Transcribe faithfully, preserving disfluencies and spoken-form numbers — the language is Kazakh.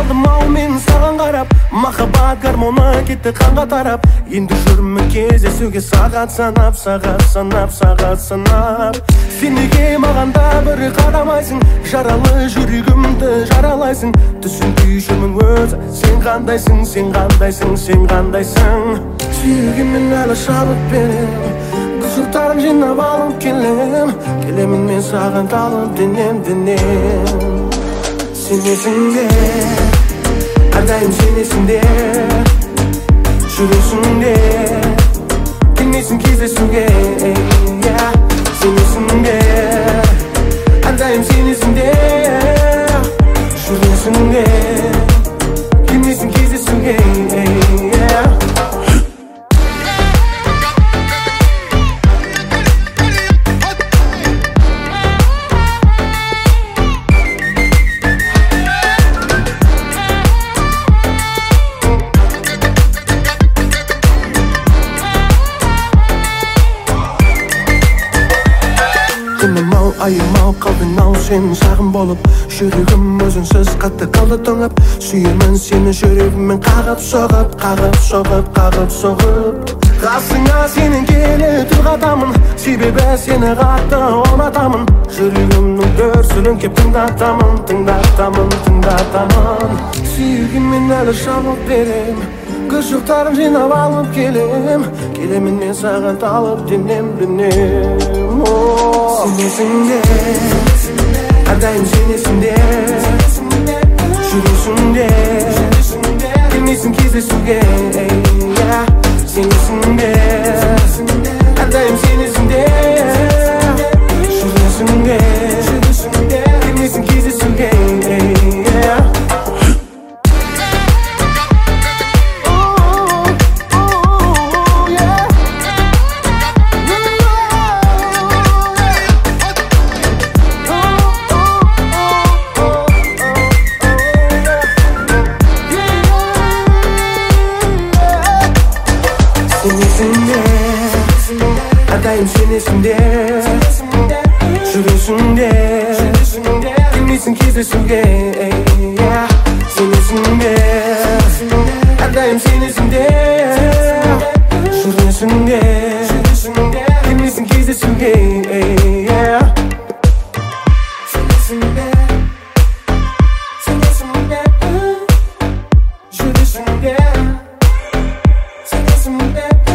Қалдым ау мен саған қарап, махаббат гармоны кетті қанға тарап. Енді жүрмін кездесуге сағат санап, сағат санап, сағат санап. Сен неге маған да бір қарамайсың, жаралы жүрегімді жаралайсың. Түсінбей жүрмін өзі, сен қандайсың, сен қандайсың, сен қандайсың. Сүйегіммен әлі шалып берем, қызықтарын жинап алып келем. Келемін мен саған талып денем, денем. Сенесің де, әрдайым сенесің де, жүресің де, келмейсің кездесуге. Сенесің де, әрдайым сенесің де, жүресің де, келмейсің кездесуге. Күнім-ау, айым-ау, қалдың-ау сен сағым болып. Жүрегім өзінсіз қатты қалды тоңып. Сүйемін сені жүрегіммен қағып соғып, қағып соғып, қағып соғып. Қасыңа сенен келіп тұрғатамын, себебі сені қатты ұнатамын. Жүрегімнің дүрсілін кеп тыңдатамын, тыңдатамын, тыңдатамын. Сүйегіммен әлі шабып берем, күшіктарын жинап алып келем. Келемін мен саған талып денем, денем. Сенесің де, әрдайым сенесің де, жүресің де, келмейсің кездесуге. Сенесің де, әрдайым сенесің де, жүресің де, келмейсің кездесуге. Сенесің де, әрдайым сенесің де, жүресің де, келмейсің кездесуге. Сенесің де, әрдайым сенесің де, жүресің де, келмейсің кездесуге. Сенесің де, сенесің де, жүресің де, сенесің де.